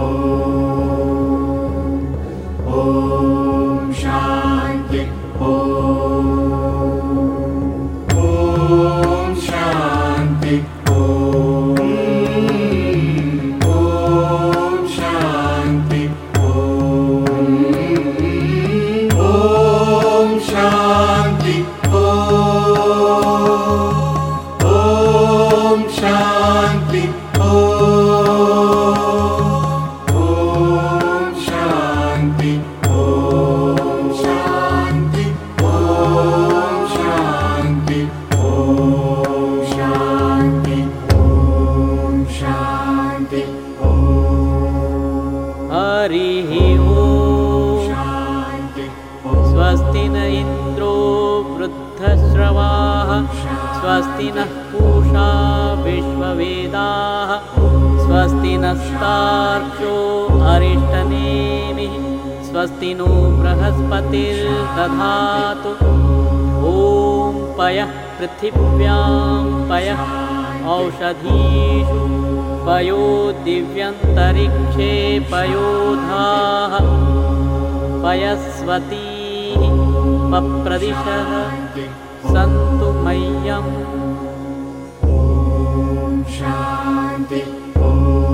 स्वस्ति नः पूषा विश्ववेदाः स्वस्ति नस्तार्क्ष्यो अरिष्टनेमिः स्वस्ति नो बृहस्पतिर्दधातु ॐ पयः पृथिव्यां पयः औषधीषु पयो दिव्यन्तरिक्षे पयोधाः पयस्वतीः पप्रदिशः सन्तु मह्यम् ॐ शान्ति ॐ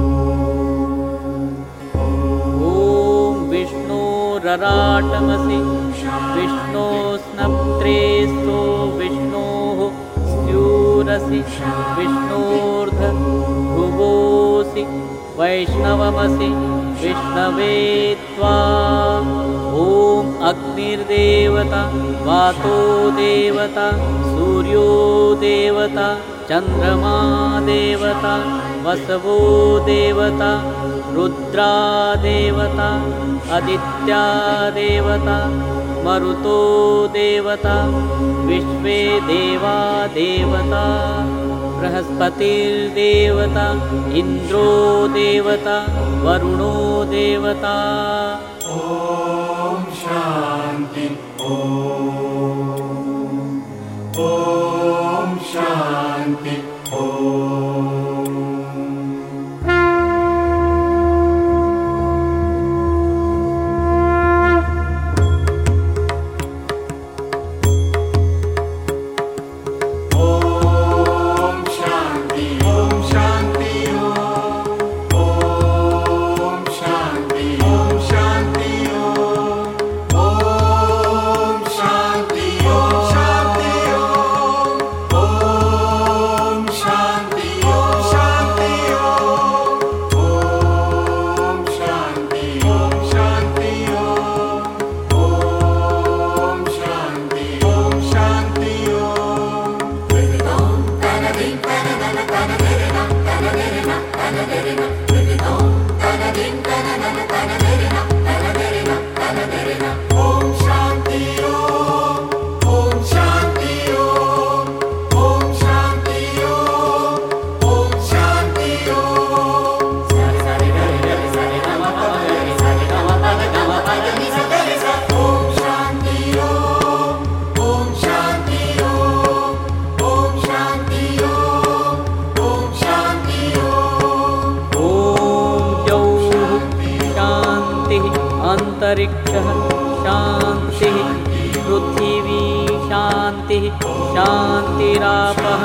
विष्णोरराटमसि विष्णोस्नप्त्रेस्तो विष्णोः स्यूरसि विष्णोर्धभुवोऽसि वैष्णवमसि विष्णवे त्वा ॐ अग्निर्देवता वातो देवता सूर्यो देवता चन्द्रमा देवता वसवो देवता रुद्रा देवता आदित्या देवता मरुतो देवता विश्वे देवा देवता बृहस्पतिर्देवता इन्द्रो देवता वरुणो देवता ॐ शान्ति ॐ शान्ति ॐ अंतरिक्षः शान्तिः पृथिवी शान्तिः शान्तिरापः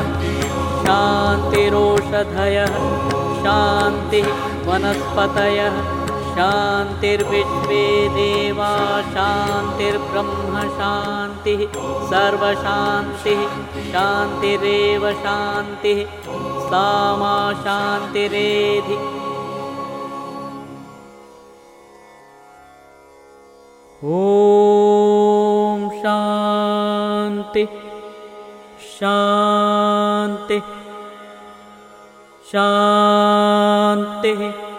शान्तिरोषधयः शान्तिः वनस्पतयः शान्तिर्विश्वे देवा शान्तिर्ब्रह्म शान्तिः सर्वशान्तिः शान्तिरेव शान्तिः सा मा शान्तिरेधि ॐ शान्ति शान्ति शान्तिः